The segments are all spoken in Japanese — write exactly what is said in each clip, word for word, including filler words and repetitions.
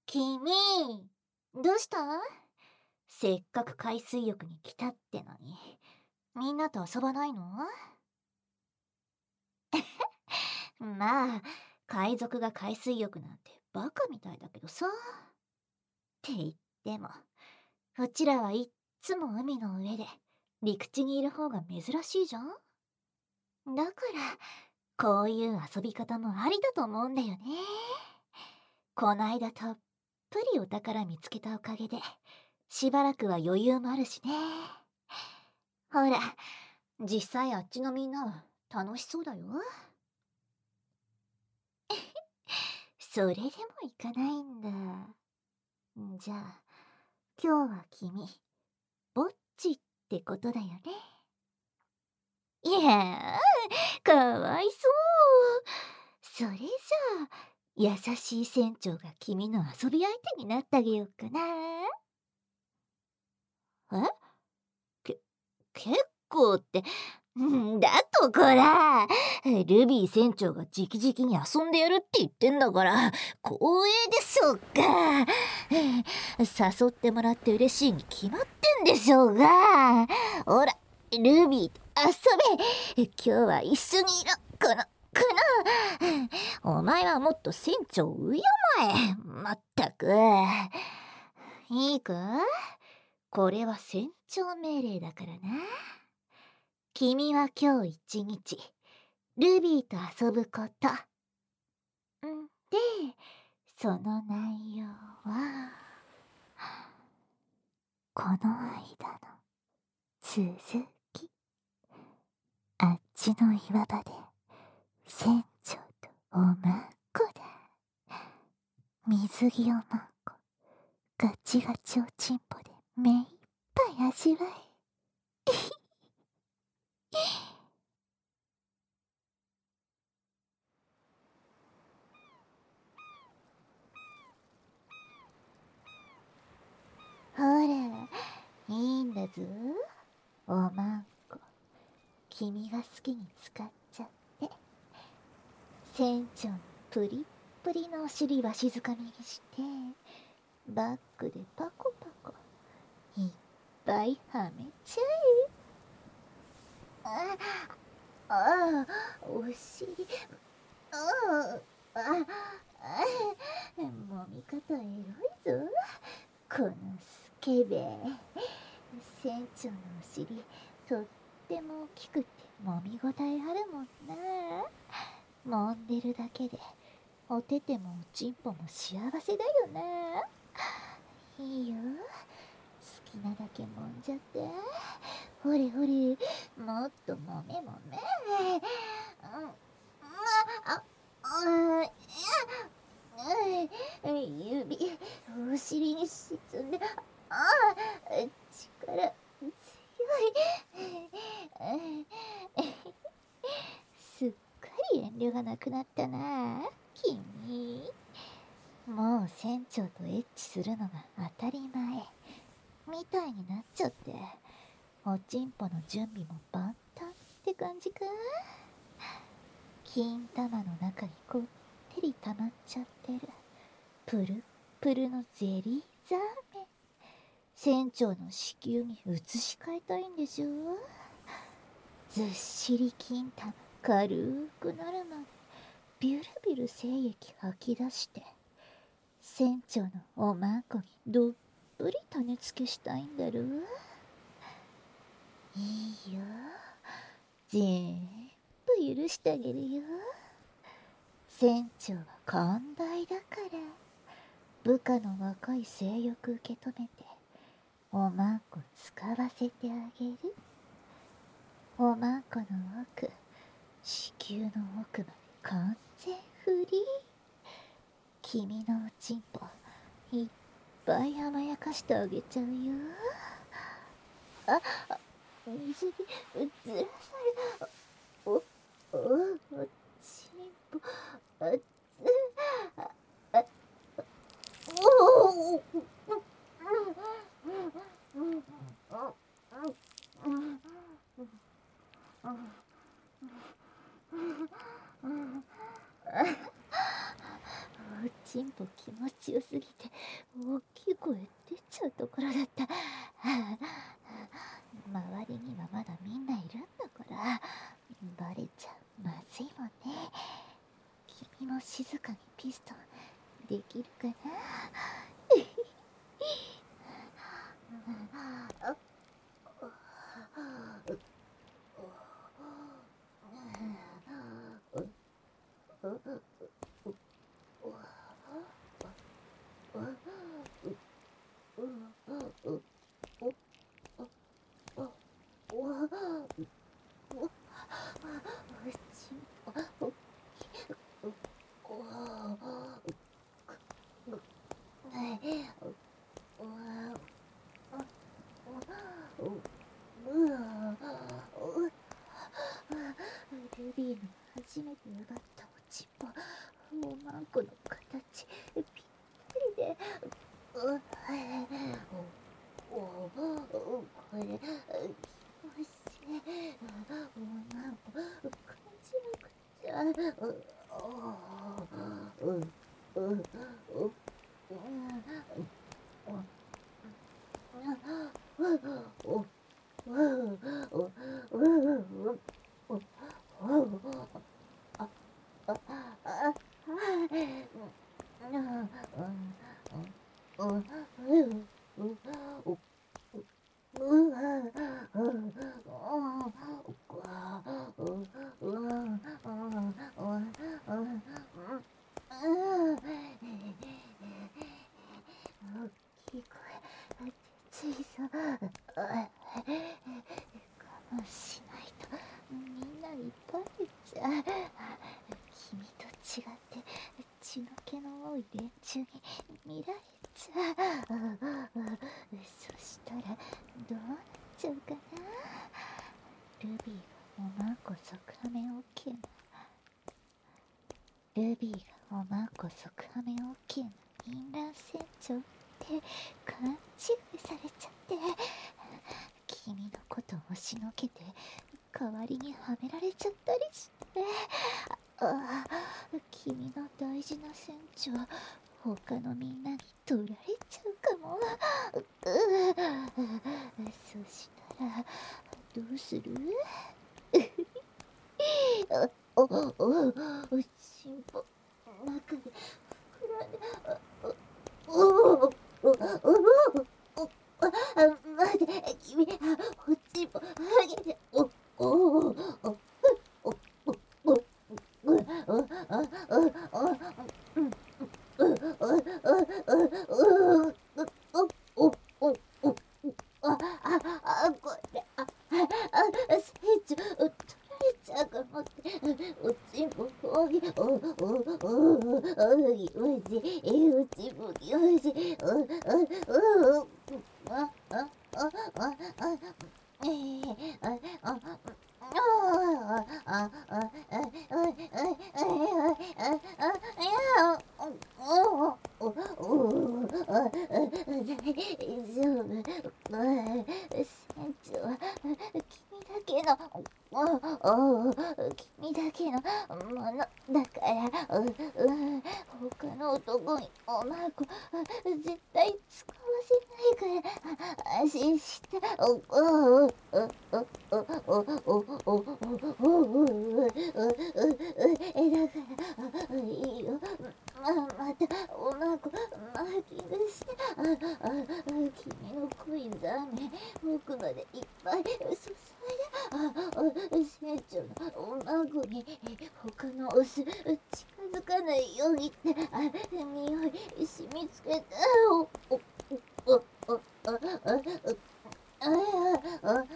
君、どうした？せっかく海水浴に来たってのに、みんなと遊ばないの？まあ、海賊が海水浴なんてバカみたいだけどさ。って言っても、うちらはいっつも海の上で陸地にいる方が珍しいじゃん。だから、こういう遊び方もありだと思うんだよね。こないだたっぷりお宝見つけたおかげで、しばらくは余裕もあるしね。ほら、実際あっちのみんなは楽しそうだよ。それでも行かないんだ。じゃあ、今日は君、ぼっちってことだよね。いやー、かわいそう。それじゃあ、優しい船長が君の遊び相手になってあげようかな。えけ、結構って、んだとこら、ルビー船長が直々に遊んでやるって言ってんだから、光栄でしょうが。誘ってもらって嬉しいに決まってんでしょうが。ほら、ルビーと遊べ。今日は一緒にいろ。この、この。お前はもっと船長を敬え。まったく。いいか？これは船長命令だからな。君は今日一日、ルビーと遊ぶこと。んで、その内容は、この間の続き。あっちの岩場で、船長とおまんこだ。水着をまんこ、ガチガチおちんぽで目いっぱい味わえ。ほら、いいんだぞ。おまんこ、君が好きに使っちゃって。船長のプリップリのお尻わしづかみにして、バックでパコパコ、いっぱいはめちゃえ。ああ、お尻、ああ、ああ、もみ方エロいぞ。このスケベ。船長のお尻、とっても大きくてもみごたえあるもんな。揉んでるだけで、おててもおちんぽも幸せだよな。いいよ。好きなだけ揉んじゃって。ほれほれ、もっと揉め揉め。うん、あ、あ、あ、指、お尻に沈んで、ああ、力強い。すっかり遠慮がなくなったな、君。もう船長とエッチするのが当たり前みたいになっちゃって、おちんぽの準備も万端って感じか。金玉の中にこってり溜まっちゃってるプルップルのゼリーザーメン、船長の子宮に移し替えたいんでしょ。ずっしり金玉軽くなるまでビュルビュル精液吐き出して、船長のおまんこにどっぷり種付けしたいんだろう。いいよ、全部許してあげるよ。船長は寛大だから部下の若い性欲受け止めておまんこ使わせてあげる。おまんこの奥、子宮の奥まで完全フリー。君のおちんぽいっぱい甘やかしてあげちゃうよ。あ、あ、水着ずらされ、お、お、おちんぽ、あつ、あ、あ、おお、おちんぽ気持ちよすぎて大きい声出ちゃうところだった。はあ、周りにはまだみんないるんだからバレちゃまずいもんね。君も静かにピストンできるかな。ルビーの初めて奪ったおちんぽ、おまんこの形ぴったりで、うおおこれ気持ちいい。おまんこ感じなくちゃ。ううううしないとみんなにバレちゃう。君と違って血の気の多い連中に見られちゃう。そしたらどうなっちゃうかな。ルビーがおまんこソクハメ OK なルビーがおまんこソクハメ OK な銀蘭船長って勘違いされちゃって、君のことを押しのけて代わりにはめられちゃったりして、ああ、君の大事な船長他のみんなに取られちゃうかも。そしたらどうする？おおおおちんぽ中で膨らんで、おおおおお待って君、おちんぽあげて、おおおお君だけのものだから、うう他の男におまんこ絶対使わせないから安心して。おおおおおおおおおおえだからいいよ、ままたおまんこマーキングして、ああ君の濃いザメ奥までいっぱい注いで、ああ船長のおまんこに他のオス近づかないようにってあ匂い染みつけて、おおおおおおあああああ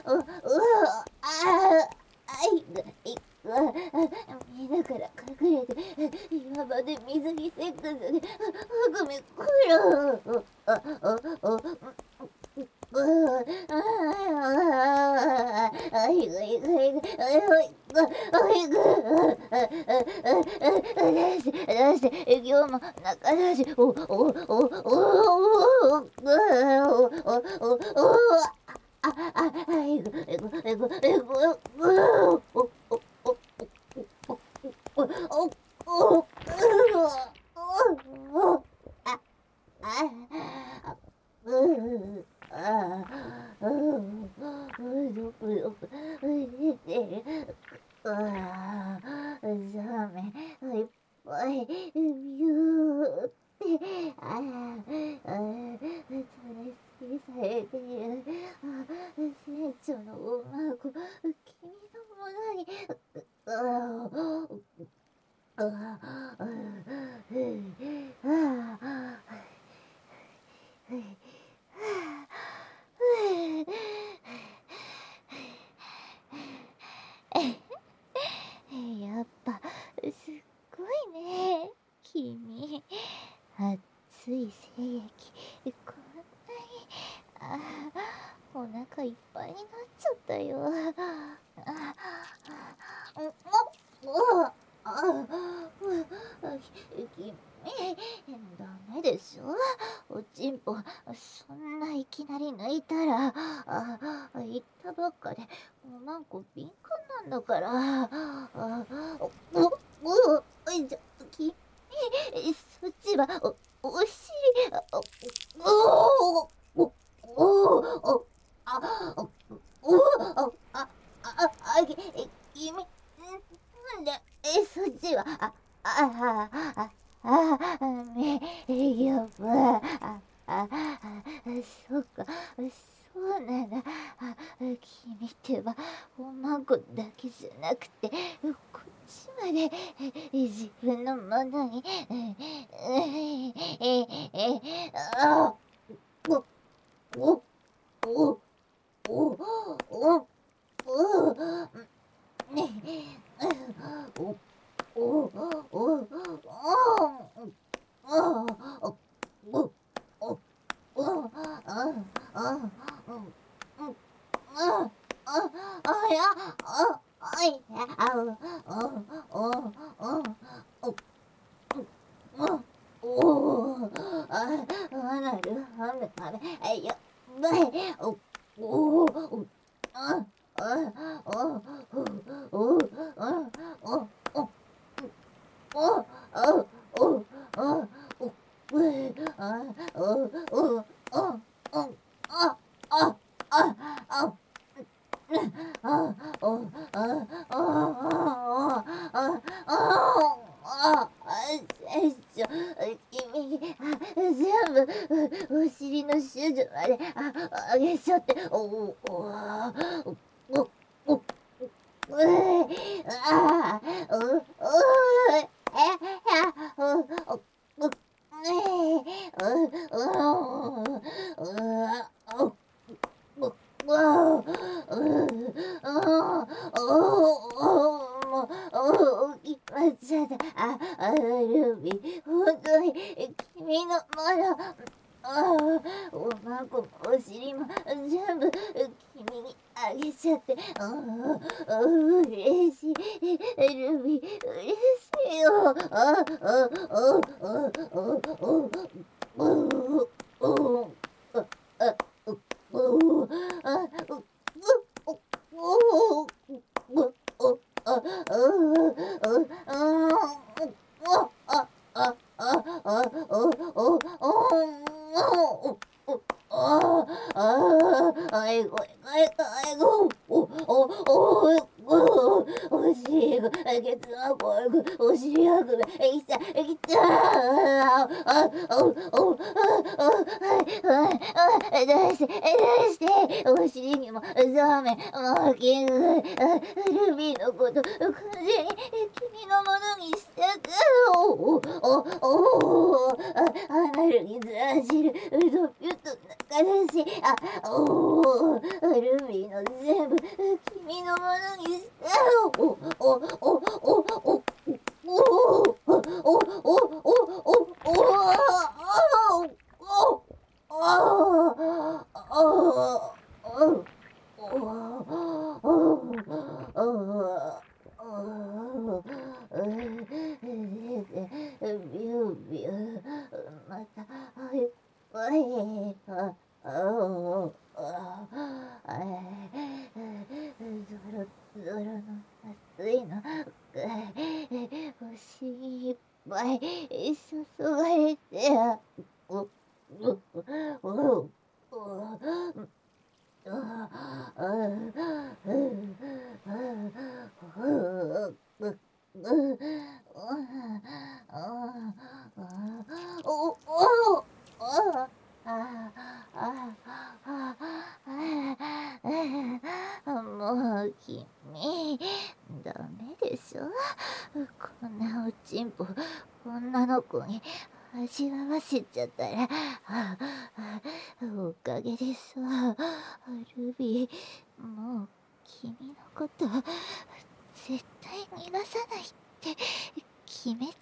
あいがいが見ながら隠れて岩場で水着セックスでごめんくろあああああいがいがいがあいがあいが出して出して今日も仲出しおおおおおおおおあああいぐえぐえぐえぐおおおおおおおおおビューってああああ取り付けされているあ船長の女の子君のものにああああああやっぱすっごいね君。熱い精液こんなにあお腹いっぱいになっちゃったよ。あおおあ君ダメでしょおちんぽそんないきなり抜いたらあ言ったばっかでおまんこ敏感なんだからあおおおいじゃ君そっちはおお尻おおおおおあおおあああ君なんでえそっちはあああああめやばああそうかそうなんだあ君ってばおまんこだけじゃなくてこっちまで自分のものにえええあおおおおおおねおおおおおおおああうんあああやああいやあおおおおおおああなるはめはめあやばいおおおああおおおおおおおおおおおあおおおおあああああおああああ船長君全部お尻の手術までああげちゃっておおおおおああおおえやおおおねえおおおおおおおおきまっちゃったああルビー本当に君のものあおまんこもお尻も全部君にあげちゃってああうれしいルビーうれしいよああああああああああおあおおおおおああああああおおおおあああいごいあいあいごおおおおお尻がケツがこるお尻がくべきたきたああおおはいはい出して出してお尻にもザーメンマーキングルビーのこと完全に君のものにしたかおおおおアナルにザ汁ドピュッと中出しあおおルビーの全部君のものにしたおおおおおおおおおおおおまたいっぱいあああゾロゾロの熱いのお尻いっぱい注がれておおおおんなおちんぽ女の子に味わわせちゃったら、おかげでさ、ルビー、もう君のこと絶対逃がさないって決め